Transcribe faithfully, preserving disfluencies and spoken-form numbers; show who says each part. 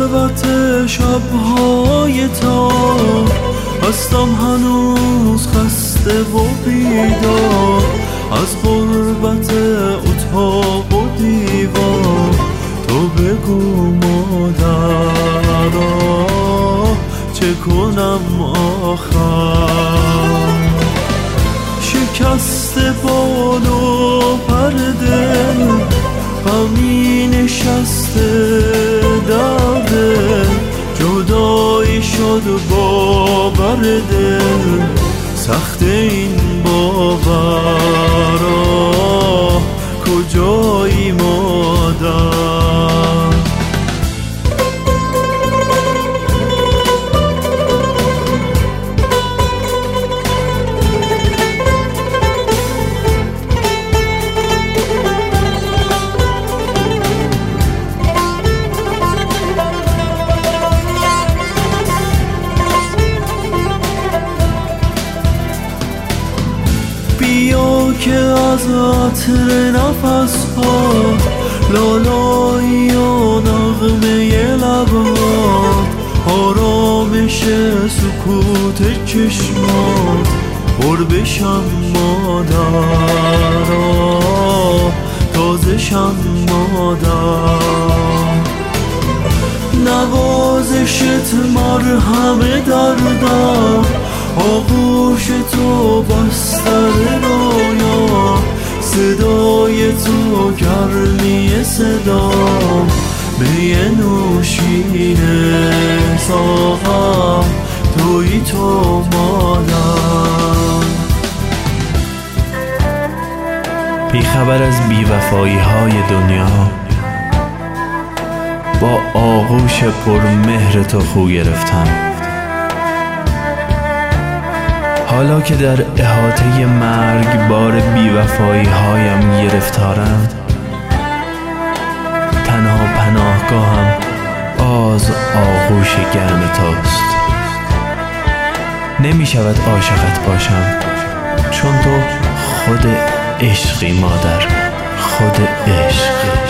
Speaker 1: خلوت شب‌های تار هستم هنوز خسته و بیدار، از غربت اتاق و دیوار. تو بگو مادرا چه کنم آخر؟ شکست بال و پر دل غمی نشسته در دل، جدایی شد باور دل، سخت این باورا کجایی مادر؟ بیا که از عطر نفس ها، لالایی و نغمه لبات، آرامش سکوت چشمات، پر بشم مادرا تازه شم مادر. نوازشت مرهم دردم، آغوش تو بستر رویا، صدای تو گرمی صدام، می نوشینه ساغر توی تو مادر.
Speaker 2: بی خبر از بی‌وفایی های دنیا، با آغوش پرمهر تو خو گرفتم. حالا که در احاطه مرگ بار بی‌وفایی هایم گرفتارم، تنها پناهگاهم باز آغوش گرم توست. نمی شود عاشقت باشم، چون تو خود عشقی مادر، خود عشق.